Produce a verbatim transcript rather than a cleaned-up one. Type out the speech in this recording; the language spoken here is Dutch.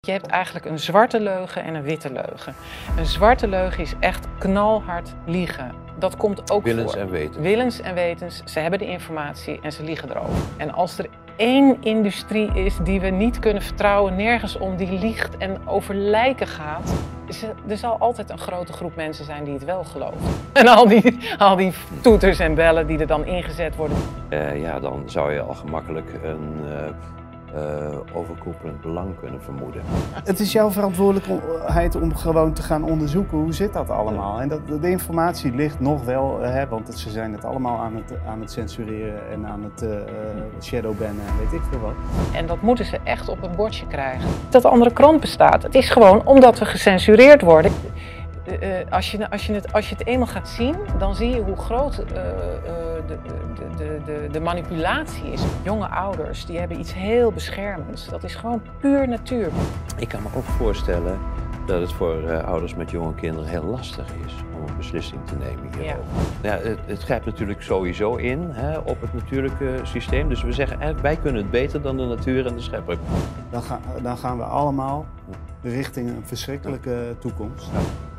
Je hebt eigenlijk een zwarte leugen en een witte leugen. Een zwarte leugen is echt knalhard liegen. Dat komt ook Willens voor. en wetens. Willens en wetens. Ze hebben de informatie en ze liegen erover. En als er één industrie is die we niet kunnen vertrouwen, nergens om, die liegt en over lijken gaat, is er, er zal altijd een grote groep mensen zijn die het wel geloven. En al die, al die toeters en bellen die er dan ingezet worden. Uh, ja, dan zou je al gemakkelijk een uh, uh, overkoepelend belang kunnen vermoeden. Het is jouw verantwoordelijkheid om gewoon te gaan onderzoeken hoe zit dat allemaal. En dat, de informatie ligt nog wel, hè, want ze zijn het allemaal aan het, aan het censureren en aan het uh, shadowbannen en weet ik veel wat. En dat moeten ze echt op een bordje krijgen. Dat de andere krant bestaat, het is gewoon omdat we gecensureerd worden. Uh, als, je, als, je het, als je het eenmaal gaat zien, dan zie je hoe groot uh, uh, de, de, de, de, de manipulatie is. Jonge ouders die hebben iets heel beschermends. Dat is gewoon puur natuur. Ik kan me ook voorstellen dat het voor uh, ouders met jonge kinderen heel lastig is om een beslissing te nemen hierover. Ja. Ja, het, het grijpt natuurlijk sowieso in hè, op het natuurlijke systeem. Dus we zeggen, eh, wij kunnen het beter dan de natuur en de schepper. Dan, ga, dan gaan we allemaal richting een verschrikkelijke toekomst. Ja.